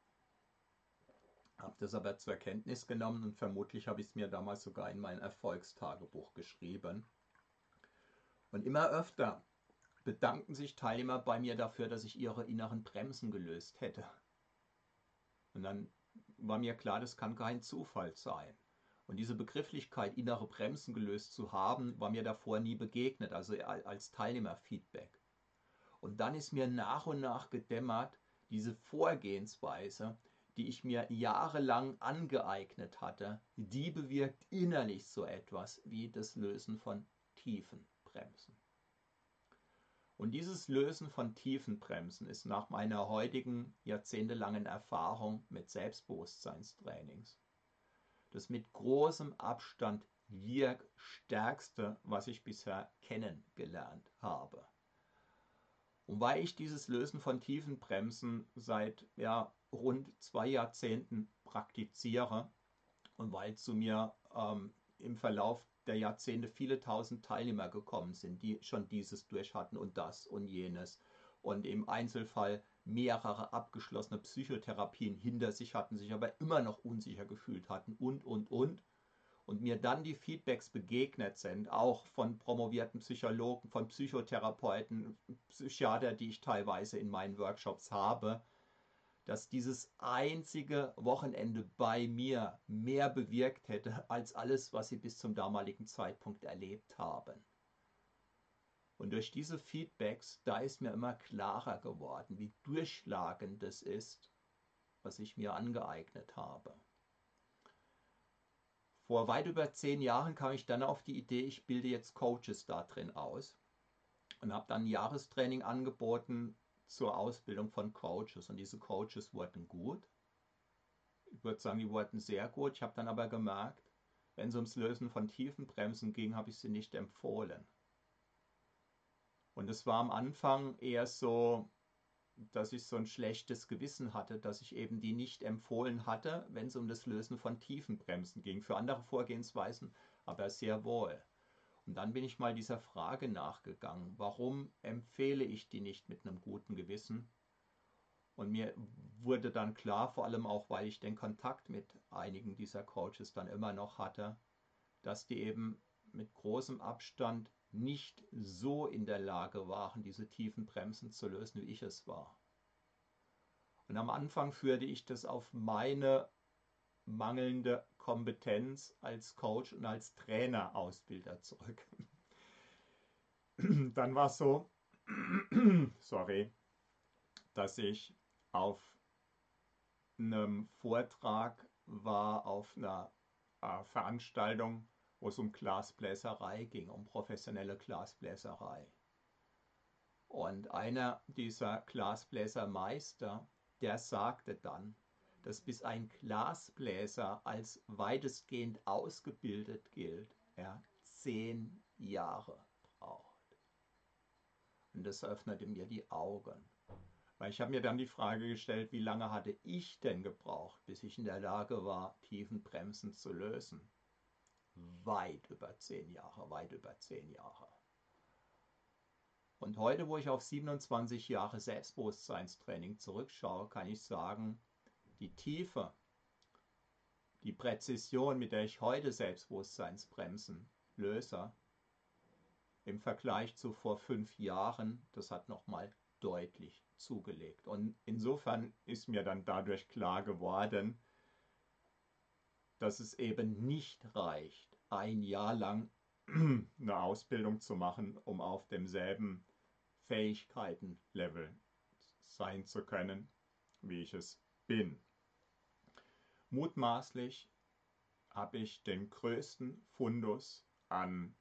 Habe das aber zur Kenntnis genommen und vermutlich habe ich es mir damals sogar in mein Erfolgstagebuch geschrieben. Und immer öfter bedanken sich Teilnehmer bei mir dafür, dass ich ihre inneren Bremsen gelöst hätte. Und dann war mir klar, das kann kein Zufall sein. Und diese Begrifflichkeit, innere Bremsen gelöst zu haben, war mir davor nie begegnet, also als Teilnehmerfeedback. Und dann ist mir nach und nach gedämmert, diese Vorgehensweise, die ich mir jahrelang angeeignet hatte, die bewirkt innerlich so etwas wie das Lösen von tiefen Bremsen. Und dieses Lösen von tiefen Bremsen ist nach meiner heutigen jahrzehntelangen Erfahrung mit Selbstbewusstseinstrainings das mit großem Abstand wirkstärkste, was ich bisher kennengelernt habe. Und weil ich dieses Lösen von tiefen Bremsen seit ja, rund zwei Jahrzehnten praktiziere und weil zu mir ähm, im Verlauf der Jahrzehnte viele tausend Teilnehmer gekommen sind, die schon dieses durch hatten und das und jenes und im Einzelfall mehrere abgeschlossene Psychotherapien hinter sich hatten, sich aber immer noch unsicher gefühlt hatten und, und, und. Und mir dann die Feedbacks begegnet sind, auch von promovierten Psychologen, von Psychotherapeuten, Psychiater, die ich teilweise in meinen Workshops habe, dass dieses einzige Wochenende bei mir mehr bewirkt hätte als alles, was sie bis zum damaligen Zeitpunkt erlebt haben. Und durch diese Feedbacks, da ist mir immer klarer geworden, wie durchschlagend das ist, was ich mir angeeignet habe. Vor weit über zehn Jahren kam ich dann auf die Idee, ich bilde jetzt Coaches da drin aus und habe dann ein Jahrestraining angeboten zur Ausbildung von Coaches. Und diese Coaches wurden gut. Ich würde sagen, die wurden sehr gut. Ich habe dann aber gemerkt, wenn es ums Lösen von Tiefenbremsen ging, habe ich sie nicht empfohlen. Und es war am Anfang eher so, dass ich so ein schlechtes Gewissen hatte, dass ich eben die nicht empfohlen hatte, wenn es um das Lösen von Tiefenbremsen ging. Für andere Vorgehensweisen aber sehr wohl. Und dann bin ich mal dieser Frage nachgegangen, warum empfehle ich die nicht mit einem guten Gewissen? Und mir wurde dann klar, vor allem auch, weil ich den Kontakt mit einigen dieser Coaches dann immer noch hatte, dass die eben mit großem Abstand nicht so in der Lage waren, diese tiefen Bremsen zu lösen, wie ich es war. Und am Anfang führte ich das auf meine mangelnde Kompetenz als Coach und als Trainer-Ausbilder zurück. Dann war es so, sorry, dass ich auf einem Vortrag war, auf einer äh, Veranstaltung, wo es um Glasbläserei ging, um professionelle Glasbläserei. Und einer dieser Glasbläsermeister, der sagte dann, dass bis ein Glasbläser als weitestgehend ausgebildet gilt, er zehn Jahre braucht. Und das öffnete mir die Augen. Weil ich habe mir dann die Frage gestellt, wie lange hatte ich denn gebraucht, bis ich in der Lage war, Tiefenbremsen zu lösen? Weit über zehn Jahre, weit über zehn Jahre. Und heute, wo ich auf siebenundzwanzig Jahre Selbstbewusstseinstraining zurückschaue, kann ich sagen, die Tiefe, die Präzision, mit der ich heute Selbstbewusstseinsbremsen löse, im Vergleich zu vor fünf Jahren, das hat nochmal deutlich zugelegt. Und insofern ist mir dann dadurch klar geworden, dass es eben nicht reicht, ein Jahr lang eine Ausbildung zu machen, um auf demselben Fähigkeitenlevel sein zu können, wie ich es bin. Mutmaßlich habe ich den größten Fundus an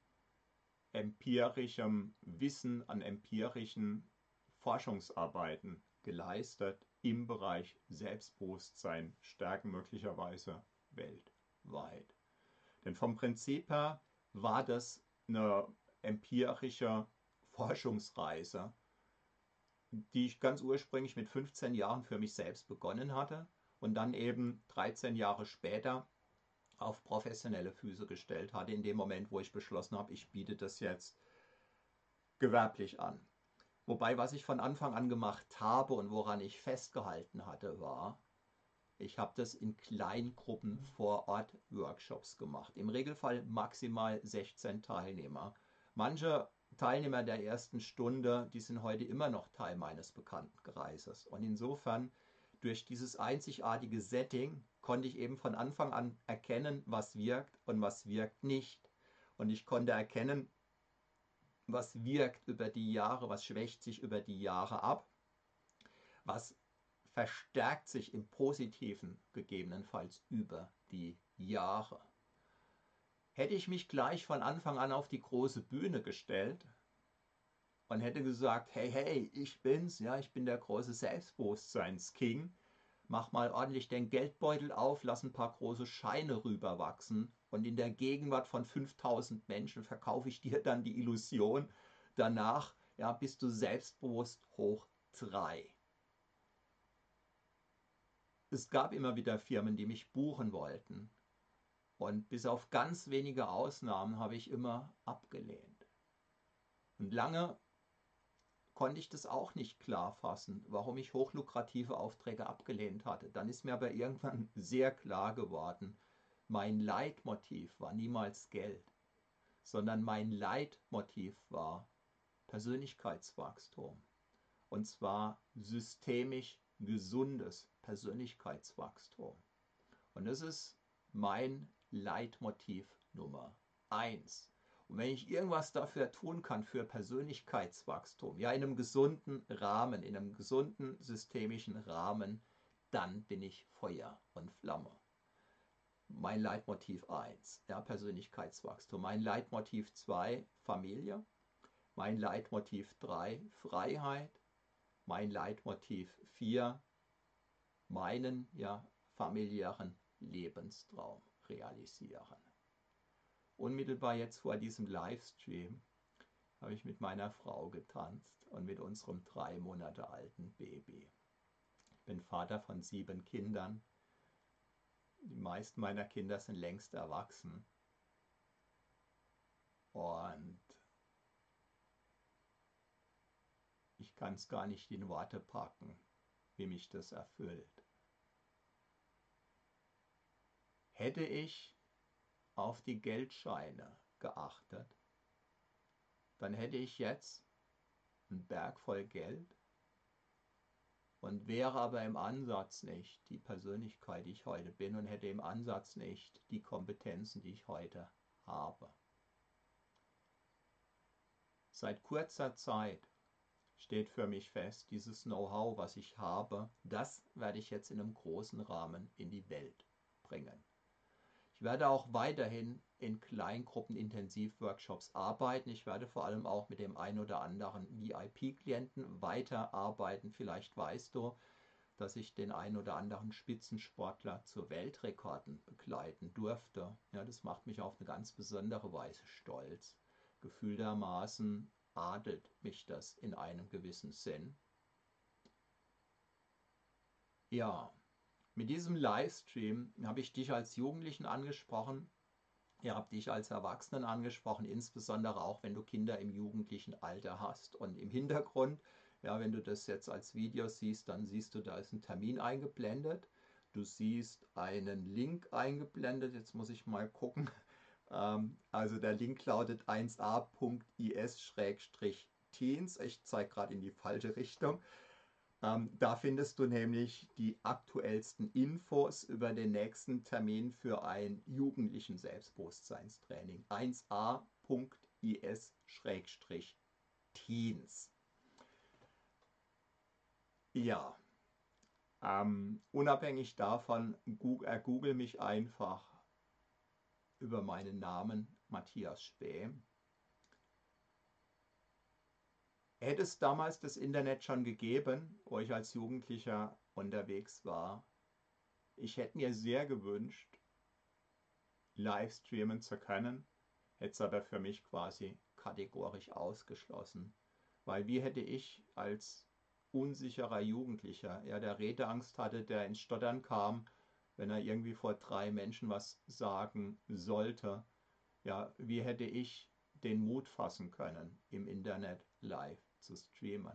empirischem Wissen, an empirischen Forschungsarbeiten geleistet im Bereich Selbstbewusstsein, Stärken möglicherweise weltweit. Denn vom Prinzip her war das eine empirische Forschungsreise, die ich ganz ursprünglich mit fünfzehn Jahren für mich selbst begonnen hatte und dann eben dreizehn Jahre später auf professionelle Füße gestellt hatte, in dem Moment, wo ich beschlossen habe, ich biete das jetzt gewerblich an. Wobei, was ich von Anfang an gemacht habe und woran ich festgehalten hatte, war, ich habe das in Kleingruppen vor Ort Workshops gemacht. Im Regelfall maximal sechzehn Teilnehmer. Manche Teilnehmer der ersten Stunde, die sind heute immer noch Teil meines Bekanntenkreises. Und insofern, durch dieses einzigartige Setting, konnte ich eben von Anfang an erkennen, was wirkt und was wirkt nicht. Und ich konnte erkennen, was wirkt über die Jahre, was schwächt sich über die Jahre ab, was verstärkt sich im Positiven gegebenenfalls über die Jahre. Hätte ich mich gleich von Anfang an auf die große Bühne gestellt und hätte gesagt, hey, hey, ich bin's, ja, ich bin der große Selbstbewusstseins-King, mach mal ordentlich den Geldbeutel auf, lass ein paar große Scheine rüberwachsen und in der Gegenwart von fünftausend Menschen verkaufe ich dir dann die Illusion, danach ja, bist du selbstbewusst hoch drei. Es gab immer wieder Firmen, die mich buchen wollten. Und bis auf ganz wenige Ausnahmen habe ich immer abgelehnt. Und lange konnte ich das auch nicht klar fassen, warum ich hochlukrative Aufträge abgelehnt hatte. Dann ist mir aber irgendwann sehr klar geworden, mein Leitmotiv war niemals Geld, sondern mein Leitmotiv war Persönlichkeitswachstum. Und zwar systemisch gesundes Persönlichkeitswachstum. Und das ist mein Leitmotiv Nummer eins. Und wenn ich irgendwas dafür tun kann für Persönlichkeitswachstum, ja in einem gesunden Rahmen, in einem gesunden systemischen Rahmen, dann bin ich Feuer und Flamme. Mein Leitmotiv eins, ja, Persönlichkeitswachstum. Mein Leitmotiv zwei, Familie. Mein Leitmotiv drei, Freiheit. Mein Leitmotiv vier, meinen ja, familiären Lebenstraum realisieren. Unmittelbar jetzt vor diesem Livestream habe ich mit meiner Frau getanzt und mit unserem drei Monate alten Baby. Ich bin Vater von sieben Kindern. Die meisten meiner Kinder sind längst erwachsen. Und ich kann es gar nicht in Worte packen, wie mich das erfüllt. Hätte ich auf die Geldscheine geachtet, dann hätte ich jetzt einen Berg voll Geld und wäre aber im Ansatz nicht die Persönlichkeit, die ich heute bin, und hätte im Ansatz nicht die Kompetenzen, die ich heute habe. Seit kurzer Zeit steht für mich fest, dieses Know-how, was ich habe, das werde ich jetzt in einem großen Rahmen in die Welt bringen. Ich werde auch weiterhin in Kleingruppen Intensivworkshops arbeiten. Ich werde vor allem auch mit dem einen oder anderen V I P-Klienten weiterarbeiten. Vielleicht weißt du, dass ich den einen oder anderen Spitzensportler zu Weltrekorden begleiten durfte. Ja, das macht mich auf eine ganz besondere Weise stolz. Gefühltermaßen adelt mich das in einem gewissen Sinn. Ja. Mit diesem Livestream habe ich dich als Jugendlichen angesprochen, ihr habt dich als Erwachsenen angesprochen, insbesondere auch wenn du Kinder im jugendlichen Alter hast. Und im Hintergrund, ja, wenn du das jetzt als Video siehst, dann siehst du, da ist ein Termin eingeblendet. Du siehst einen Link eingeblendet, jetzt muss ich mal gucken. Ähm, also der Link lautet eins a punkt is Teens. Ich zeige gerade in die falsche Richtung. Ähm, da findest du nämlich die aktuellsten Infos über den nächsten Termin für ein jugendlichen Selbstbewusstseinstraining. eins a punkt is Teens. Ja, ähm, unabhängig davon, google, google mich einfach über meinen Namen Matthias Spähm. Hätte es damals das Internet schon gegeben, wo ich als Jugendlicher unterwegs war, ich hätte mir sehr gewünscht, live streamen zu können, hätte es aber für mich quasi kategorisch ausgeschlossen. Weil wie hätte ich als unsicherer Jugendlicher, ja, der Redeangst hatte, der ins Stottern kam, wenn er irgendwie vor drei Menschen was sagen sollte, ja, wie hätte ich den Mut fassen können, im Internet live zu streamen?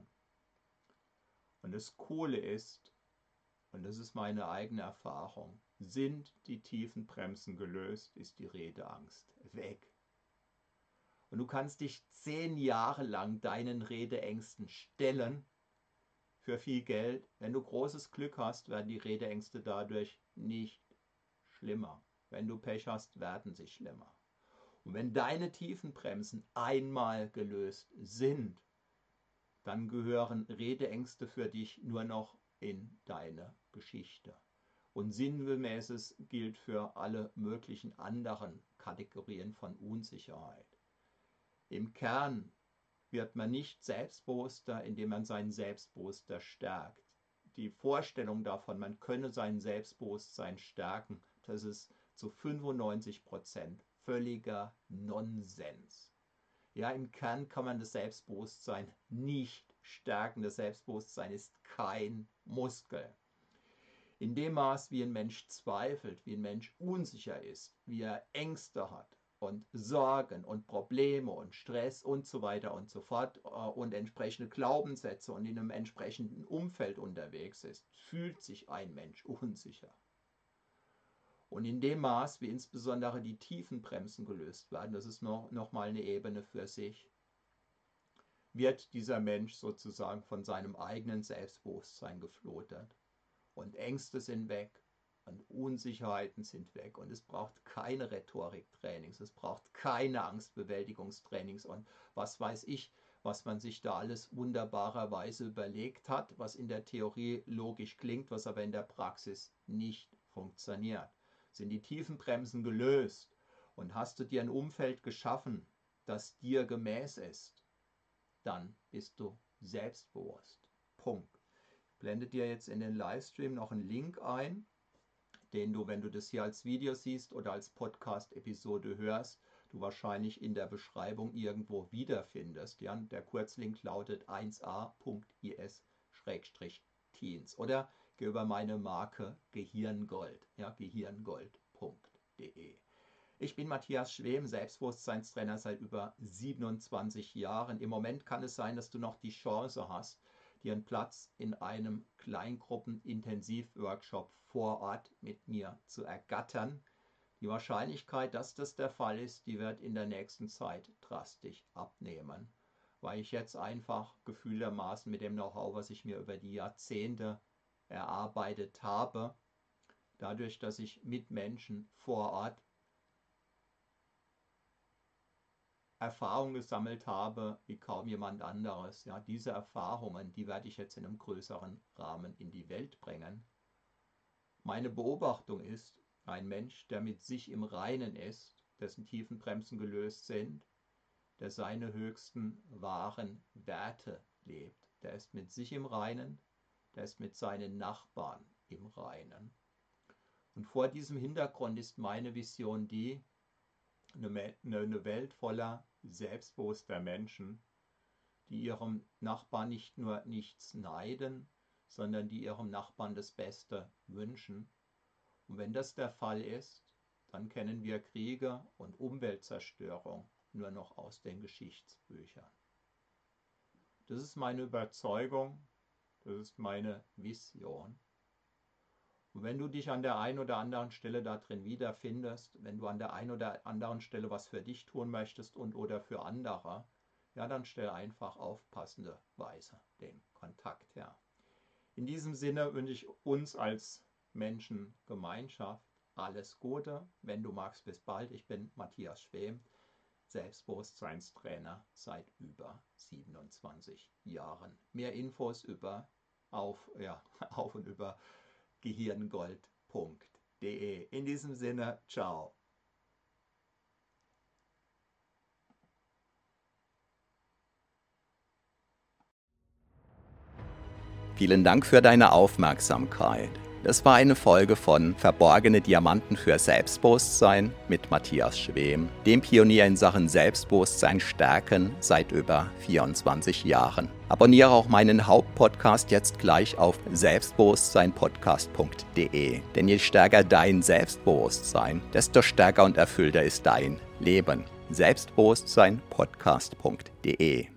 Und das Coole ist, und das ist meine eigene Erfahrung, sind die tiefen Bremsen gelöst, ist die Redeangst weg. Und du kannst dich zehn Jahre lang deinen Redeängsten stellen für viel Geld. Wenn du großes Glück hast, werden die Redeängste dadurch nicht schlimmer. Wenn du Pech hast, werden sie schlimmer. Und wenn deine Tiefenbremsen einmal gelöst sind, dann gehören Redeängste für dich nur noch in deine Geschichte. Und Sinngemäßes gilt für alle möglichen anderen Kategorien von Unsicherheit. Im Kern wird man nicht selbstbewusster, indem man sein Selbstbewusstsein stärkt. Die Vorstellung davon, man könne sein Selbstbewusstsein stärken, das ist zu fünfundneunzig Prozent völliger Nonsens. Ja, im Kern kann man das Selbstbewusstsein nicht stärken. Das Selbstbewusstsein ist kein Muskel. In dem Maß, wie ein Mensch zweifelt, wie ein Mensch unsicher ist, wie er Ängste hat und Sorgen und Probleme und Stress und so weiter und so fort und entsprechende Glaubenssätze und in einem entsprechenden Umfeld unterwegs ist, fühlt sich ein Mensch unsicher. Und in dem Maß, wie insbesondere die Tiefenbremsen gelöst werden, das ist noch, noch mal eine Ebene für sich, wird dieser Mensch sozusagen von seinem eigenen Selbstbewusstsein geflotet. Und Ängste sind weg und Unsicherheiten sind weg. Und es braucht keine Rhetoriktrainings, es braucht keine Angstbewältigungstrainings und was weiß ich, was man sich da alles wunderbarerweise überlegt hat, was in der Theorie logisch klingt, was aber in der Praxis nicht funktioniert. Sind die Tiefenbremsen gelöst und hast du dir ein Umfeld geschaffen, das dir gemäß ist, dann bist du selbstbewusst. Punkt. Ich blende dir jetzt in den Livestream noch einen Link ein, den du, wenn du das hier als Video siehst oder als Podcast-Episode hörst, du wahrscheinlich in der Beschreibung irgendwo wiederfindest. Ja? Der Kurzlink lautet eins a punkt is Teens oder geh über meine Marke Gehirngold, ja, gehirngold punkt de. Ich bin Matthias Schwem, Selbstbewusstseinstrainer seit über siebenundzwanzig Jahren. Im Moment kann es sein, dass du noch die Chance hast, dir einen Platz in einem Kleingruppen-Intensivworkshop vor Ort mit mir zu ergattern. Die Wahrscheinlichkeit, dass das der Fall ist, die wird in der nächsten Zeit drastisch abnehmen, weil ich jetzt einfach gefühlermaßen mit dem Know-how, was ich mir über die Jahrzehnte erarbeitet habe, dadurch, dass ich mit Menschen vor Ort Erfahrungen gesammelt habe wie kaum jemand anderes. Ja, diese Erfahrungen, die werde ich jetzt in einem größeren Rahmen in die Welt bringen. Meine Beobachtung ist, ein Mensch, der mit sich im Reinen ist, dessen Tiefenbremsen gelöst sind, der seine höchsten wahren Werte lebt. Der ist mit sich im Reinen, der ist mit seinen Nachbarn im Reinen. Und vor diesem Hintergrund ist meine Vision die, eine Welt voller selbstbewusster Menschen, die ihrem Nachbarn nicht nur nichts neiden, sondern die ihrem Nachbarn das Beste wünschen. Und wenn das der Fall ist, dann kennen wir Kriege und Umweltzerstörung nur noch aus den Geschichtsbüchern. Das ist meine Überzeugung, das ist meine Vision. Und wenn du dich an der einen oder anderen Stelle da drin wiederfindest, wenn du an der einen oder anderen Stelle was für dich tun möchtest und oder für andere, ja, dann stell einfach auf passende Weise den Kontakt her. In diesem Sinne wünsche ich uns als Menschengemeinschaft alles Gute. Wenn du magst, bis bald. Ich bin Matthias Schwem, Selbstbewusstseinstrainer seit über siebenundzwanzig Jahren. Mehr Infos über auf, ja, auf und über gehirngold punkt de. In diesem Sinne, ciao. Vielen Dank für deine Aufmerksamkeit. Das war eine Folge von Verborgene Diamanten für Selbstbewusstsein mit Matthias Schwem, dem Pionier in Sachen Selbstbewusstsein stärken seit über vierundzwanzig Jahren. Abonniere auch meinen Hauptpodcast jetzt gleich auf selbstbewusstsein podcast punkt de. Denn je stärker dein Selbstbewusstsein, desto stärker und erfüllter ist dein Leben. selbstbewusstsein podcast punkt de